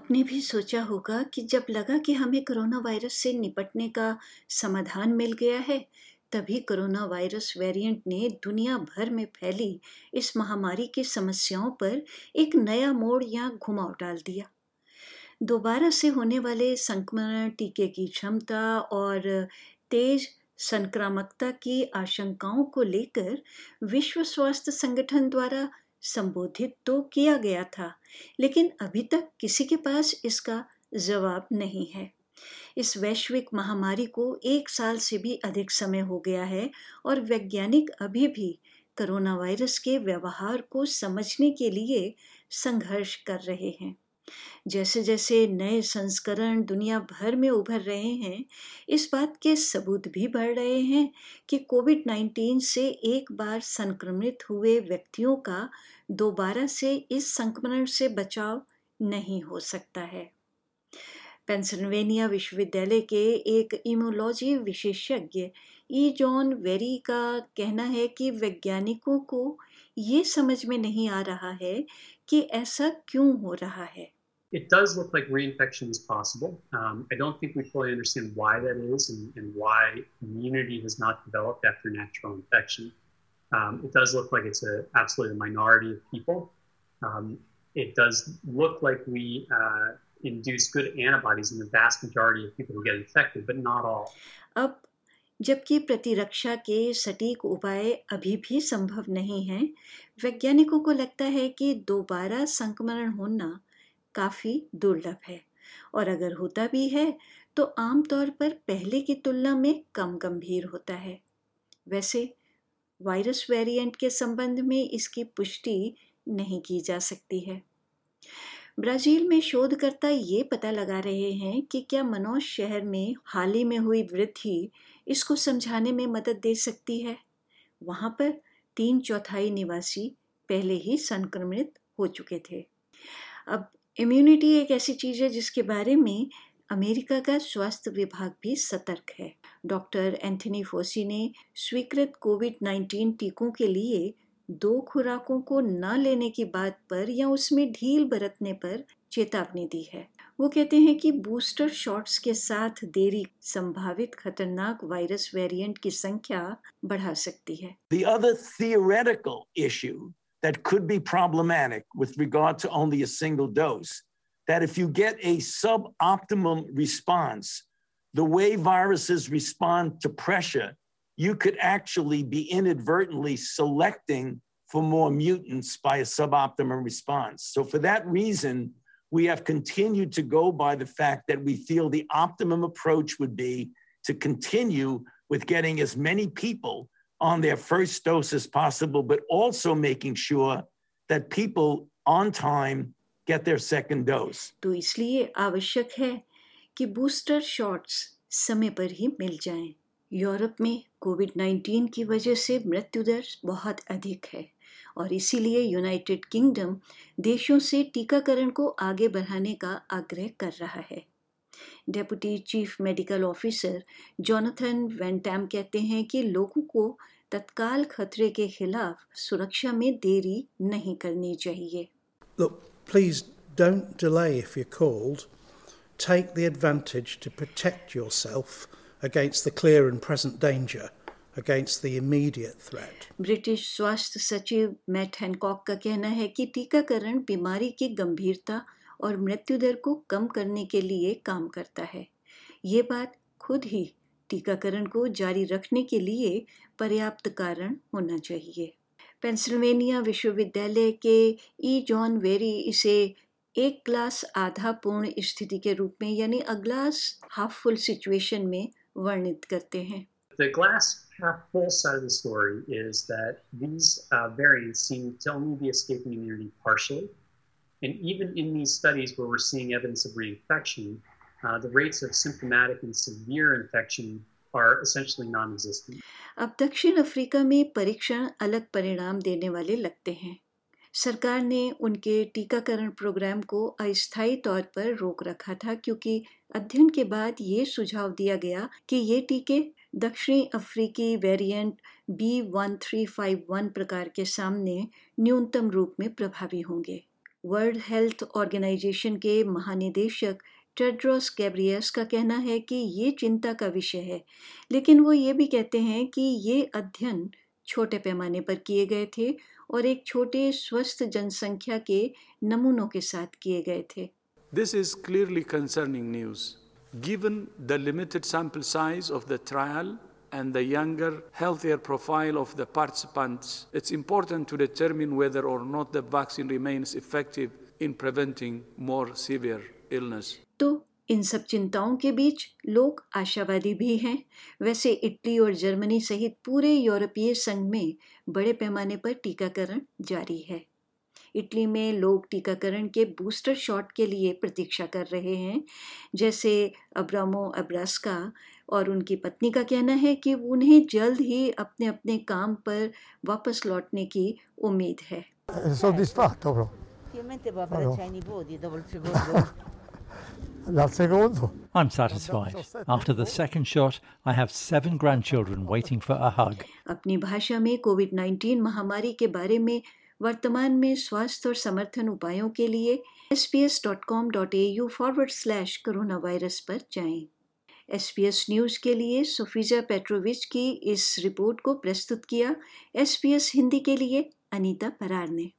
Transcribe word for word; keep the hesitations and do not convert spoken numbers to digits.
आपने भी सोचा होगा कि जब लगा कि हमें कोरोना वायरस से निपटने का समाधान मिल गया है, तभी कोरोना वायरस वेरिएंट ने दुनिया भर में फैली इस महामारी की समस्याओं पर एक नया मोड़ या घुमाव डाल दिया। दोबारा से होने वाले संक्रमण, टीके की क्षमता और तेज संक्रामकता की आशंकाओं को लेकर विश्व स्वास्थ्य संगठन द्वारा संबोधित तो किया गया था, लेकिन अभी तक किसी के पास इसका जवाब नहीं है। इस वैश्विक महामारी को एक साल से भी अधिक समय हो गया है और वैज्ञानिक अभी भी कोरोना वायरस के व्यवहार को समझने के लिए संघर्ष कर रहे हैं। जैसे जैसे नए संस्करण दुनिया भर में उभर रहे हैं, इस बात के सबूत भी बढ़ रहे हैं कि कोविड उन्नीस से एक बार संक्रमित हुए व्यक्तियों का दोबारा से इस संक्रमण से बचाव नहीं हो सकता है। पेंसिल्वेनिया विश्वविद्यालय के एक इम्यूनोलॉजी विशेषज्ञ ई जॉन वेरी का कहना है कि वैज्ञानिकों को ये समझ में नहीं आ रहा है कि ऐसा क्यों हो रहा है। It does look like reinfection is possible. Um, I don't think we fully understand why that is and, and why immunity has not developed after natural infection. Um, it does look like it's a, absolutely a minority of people. Um, it does look like we uh, induce good antibodies in the vast majority of people who get infected, but not all. अब जबकि प्रतिरक्षा के सटीक उपाय अभी भी संभव नहीं हैं, वैज्ञानिकों को लगता है कि दोबारा संक्रमण होना काफ़ी दुर्लभ है और अगर होता भी है तो आमतौर पर पहले की तुलना में कम गंभीर होता है। वैसे वायरस वेरिएंट के संबंध में इसकी पुष्टि नहीं की जा सकती है। ब्राज़ील में शोधकर्ता ये पता लगा रहे हैं कि क्या मनोज शहर में हाल ही में हुई वृद्धि इसको समझाने में मदद दे सकती है। वहाँ पर तीन चौथाई निवासी पहले ही संक्रमित हो चुके थे। अब इम्यूनिटी एक ऐसी चीज़ है जिसके बारे में अमेरिका का स्वास्थ्य विभाग भी सतर्क है। डॉक्टर एंथनी फोसी ने स्वीकृत कोविड उन्नीस टीकों के लिए दो खुराकों को न लेने की बात पर या उसमें ढील बरतने पर चेतावनी दी है। वो कहते हैं कि बूस्टर शॉट्स के साथ देरी संभावित खतरनाक वायरस वेरिएंट की संख्या बढ़ा सकती है। The other theoretical issue that could be problematic with regard to only a single dose, that if you get a suboptimum response, the way viruses respond to pressure, you could actually be inadvertently selecting for more mutants by a suboptimum response. So for that reason, we have continued to go by the fact that we feel the optimum approach would be to continue with getting as many people on their first dose as possible, but also making sure that people on time get their second dose. तो इसलिए आवश्यक है कि booster shots समय पर ही मिल जाएं। Europe में Covid उन्नीस की वजह से मृत्यु दर बहुत अधिक है और इसीलिए यूनाइटेड किंगडम देशों से टीकाकरण को आगे बढ़ाने का आग्रह कर रहा है। Deputy chief medical officer Jonathan Van Tam कहते हैं कि लोगों को तत्काल खतरे के खिलाफ सुरक्षा में देरी नहीं करनी चाहिए। Look, please don't delay if you're called. Take the advantage to protect yourself against the clear and present danger, against the immediate threat. British स्वास्थ्य सचिव मैट हैनकॉक का कहना है कि टीकाकरण बीमारी की गंभीरता और मृत्यु दर को कम करने के लिए काम करता है। ये बात खुद ही टीकाकरण को जारी रखने के लिए पर्याप्त कारण होना चाहिए। पेंसिल्वेनिया विश्वविद्यालय के ई जॉन वेरी इसे एक ग्लास आधा पूर्ण स्थिति के रूप में यानी a glass half full situation में वर्णित करते हैं। The glass half full side of the story is that these uh, variants seem to only be escaping immunity partially. And even in these studies where we're seeing evidence of reinfection, uh, the rates of symptomatic and severe infection are essentially non-existent. अब दक्षिण Africa में परीक्षण अलग परिणाम देने वाले लगते हैं। सरकार ने उनके टीकाकरण प्रोग्राम को अस्थायी तौर पर रोक रखा था क्योंकि अध्ययन के बाद ये सुझाव दिया गया कि ये टीके दक्षिणी अफ्रीकी variant B one three five one प्रकार के सामने न्यूनतम रूप में प्रभावी होंगे। वर्ल्ड हेल्थ ऑर्गेनाइजेशन के महानिदेशक टेड्रोस गैब्रियस का कहना है कि ये चिंता का विषय है, लेकिन वो ये भी कहते हैं कि ये अध्ययन छोटे पैमाने पर किए गए थे और एक छोटे स्वस्थ जनसंख्या के नमूनों के साथ किए गए थे। This is clearly concerning news. Given the limited sample size of the trial and the younger, healthier profile of the participants, it's important to determine whether or not the vaccine remains effective in preventing more severe illness. तो इन सब चिंताओं के बीच लोग आशावादी भी हैं। वैसे Italy और जर्मनी सहित पूरे यूरोपीय संघ में बड़े पैमाने पर टीकाकरण जारी है। इटली में लोग टीकाकरण के बूस्टर शॉट के लिए प्रतीक्षा कर रहे हैं, जैसे अब्रामो अब्रास्का, और उनकी पत्नी का कहना है कि उन्हें जल्द ही अपने अपने काम पर वापस लौटने की उम्मीद है। Soddisfatto però. Finalmente può abbracciare i nipoti dopo il secondo. Dal secondo. I'm satisfied. After the second shot, I have seven grandchildren waiting for a hug. अपनी भाषा में कोविड नाइन्टीन महामारी के बारे में वर्तमान में स्वास्थ्य और समर्थन उपायों के लिए S P S dot com dot A U forward slash corona virus पर जाएं। एस पी एस न्यूज़ के लिए सोफिजा पेट्रोविच की इस रिपोर्ट को प्रस्तुत किया एस पी एस हिंदी के लिए अनीता परार ने।